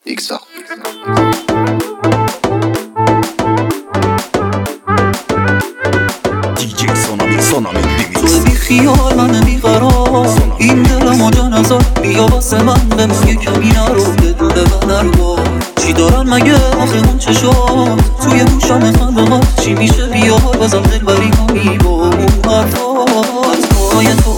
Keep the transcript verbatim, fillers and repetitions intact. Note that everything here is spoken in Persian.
ایکسا. دیجی سونامی سونامی ریمیکس. تو بی خیال من بی قرار، این دلم و جان ازار، بیا واسه من به من یه کمی نرو، یه دونه من نرو. چی دارن مگه آخه اون چشات توی گوشم خنده ها، چی میشه بیا بازم دل بری کنی با اون حرفات. حرفای تو